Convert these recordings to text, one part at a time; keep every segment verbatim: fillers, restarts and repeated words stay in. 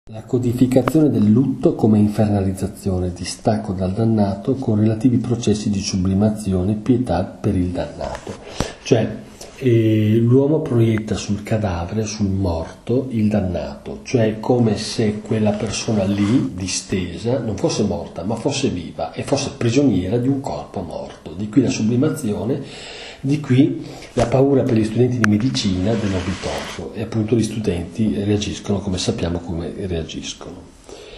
La codificazione del lutto come infernalizzazione, distacco dal dannato con relativi processi di sublimazione, pietà per il dannato. Cioè eh, l'uomo proietta sul cadavere, sul morto, il dannato, cioè come se quella persona lì, distesa, non fosse morta ma fosse viva e fosse prigioniera di un corpo morto. Di qui la sublimazione, di qui la paura per gli studenti di medicina dell'obitorio, e appunto gli studenti reagiscono come sappiamo come reagiscono.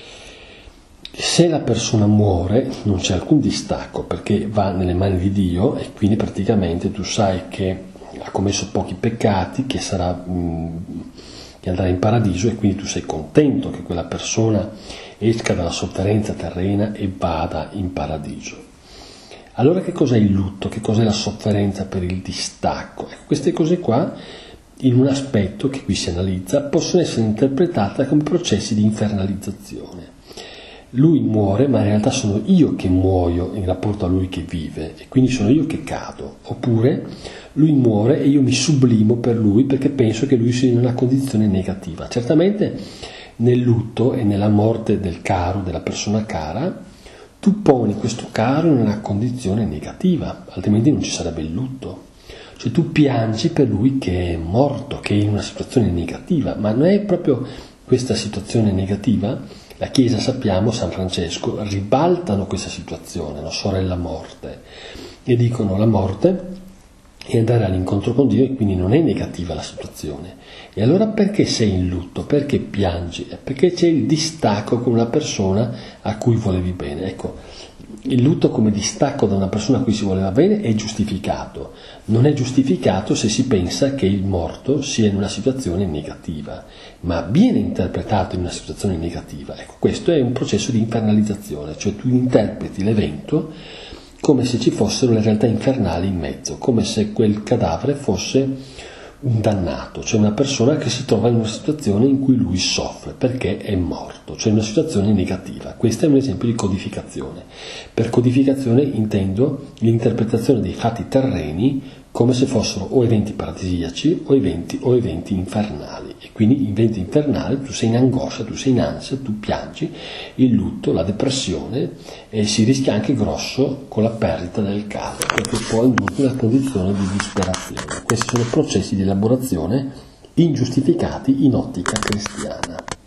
Se la persona muore non c'è alcun distacco, perché va nelle mani di Dio e quindi praticamente tu sai che ha commesso pochi peccati, che sarà mh, che andrà in paradiso, e quindi tu sei contento che quella persona esca dalla sofferenza terrena e vada in paradiso. Allora che cos'è il lutto? Che cos'è la sofferenza per il distacco? Ecco, queste cose qua, in un aspetto che qui si analizza, possono essere interpretate come processi di infernalizzazione. Lui muore, ma in realtà sono io che muoio in rapporto a lui che vive, e quindi sono io che cado. Oppure lui muore e io mi sublimo per lui perché penso che lui sia in una condizione negativa. Certamente nel lutto e nella morte del caro, della persona cara, tu poni questo caro in una condizione negativa, altrimenti non ci sarebbe il lutto. Cioè tu piangi per lui che è morto, che è in una situazione negativa, ma non è proprio questa situazione negativa. La Chiesa, sappiamo, San Francesco, ribaltano questa situazione, la sorella morte, e dicono la morte è andare all'incontro con Dio, e quindi non è negativa la situazione. E allora perché sei in lutto? Perché piangi? Perché c'è il distacco con una persona a cui volevi bene. Ecco, il lutto come distacco da una persona a cui si voleva bene è giustificato. Non è giustificato se si pensa che il morto sia in una situazione negativa, ma viene interpretato in una situazione negativa. Ecco, questo è un processo di infernalizzazione, cioè tu interpreti l'evento come se ci fossero le realtà infernali in mezzo, come se quel cadavere fosse un dannato, cioè una persona che si trova in una situazione in cui lui soffre perché è morto, cioè una situazione negativa. Questo è un esempio di codificazione. Per codificazione intendo l'interpretazione dei fatti terreni come se fossero o eventi paradisiaci o eventi, o eventi infernali. E quindi in eventi infernali tu sei in angoscia, tu sei in ansia, tu piangi, il lutto, la depressione, e si rischia anche grosso con la perdita del caro, perché poi indurti una condizione di disperazione. Questi sono processi di elaborazione ingiustificati in ottica cristiana.